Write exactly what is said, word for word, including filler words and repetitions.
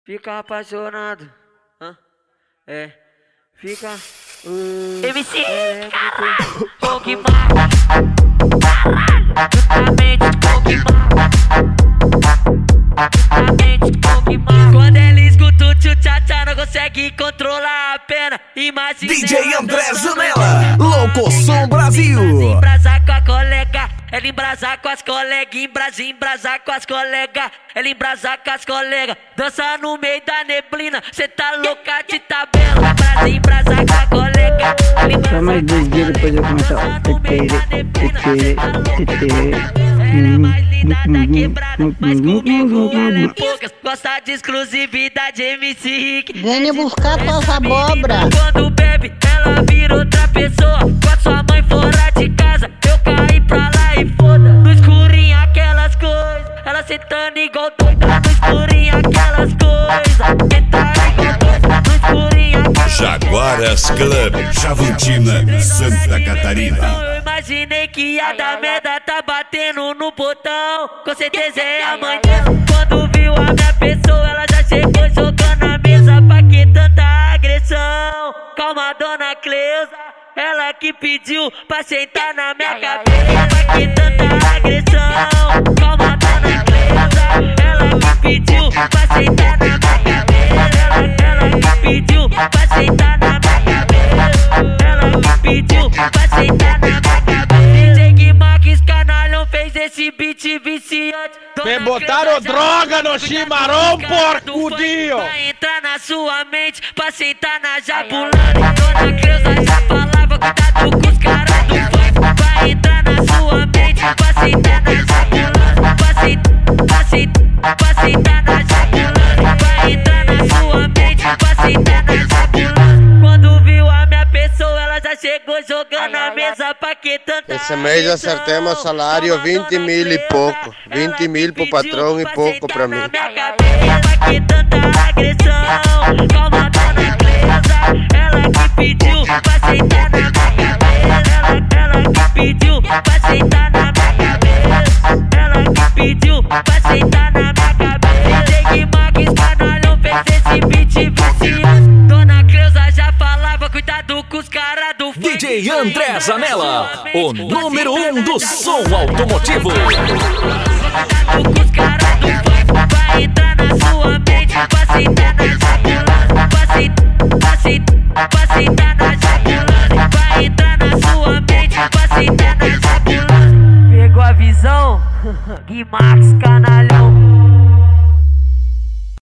Fica apaixonado, hã? É, fica. Uh, M C, é muito Pokémon, justamente Pokémon, justamente Pokémon. Quando ele escuta o tchu-tcha-tcha, não consegue controlar a pena. Imagina D J André Zanella, Louco Som Brasil. Embrasar com a colega, ela embrasar com as colegas, embrasar, embrasar com as colegas, ela embrasar com as colegas, dança no meio da neblina, cê tá louca de tabela, embrasar, embrasar com a colega, ela embrasar só mais dois dias depois eu começar a tetere, tetere, tetere. Ela é mais linda da quebrada, mas comigo ela é poucas. Gosta de exclusividade, M C Rick. Venha buscar tuas abobras. Quando bebe, ela vira outra pessoa. Com a sua mãe fora de casa, eu caí pra lá e foda. No escurinho aquelas coisas, ela sentando igual doida. No escurinho aquelas coisas, sentando igual doida. No escurinho aquelas Jaguaras Club, Chavantina, Santa Catarina. Imaginei que ia dar merda, tá batendo no botão. Com certeza é amanhã. Quando viu a minha pessoa, ela já chegou jogando na mesa. Pra que tanta agressão? Calma, dona Cleusa, ela que pediu pra sentar na minha cabeça. Pra que tanta agressão? Calma, dona Cleusa, ela que pediu pra sentar na minha cabeça. Ela, ela que pediu pra sentar na minha cabeça. Ela que pediu pra sentar na minha cabeça. Esse beat viciante. Me botaram droga no chimarrão, porcudinho. Vai entrar na sua mente pra sentar na jabulani. Dona Cleusa já falava, cuidado com os caras do funk. Vai entrar na sua mente pra sentar na jabulani. Pra sentar, pra sentar, pra sentar na jabulani. Vai entrar na sua mente pra sentar na jabulani. Quando viu a minha pessoa, ela já chegou jogando na mesa. Pra que tanta Esse mês eu acertei meu salário vinte mil e pouco. vinte mil pro patrão e pouco pra mim. Pra que tanta agressão? Calma, dona Cleusa, ela que pediu pra sentar na minha cabeça. Ela, ela que pediu pra sentar na minha cabeça. Ela que pediu pra sentar na minha cabeça. D J Max Canalhão fez esse beat viciante. Dona Cleusa já falava, cuidado com os caras do funk. D J André Zanella, o número um do som automotivo. Os caras do funk vai entrar na sua mente pra sentar na jabulani. Pra sentar, pra sentar na jabulani. Vai entrar na sua mente pra sentar na jabulani. Pegou a visão? Gui Max Canalhão.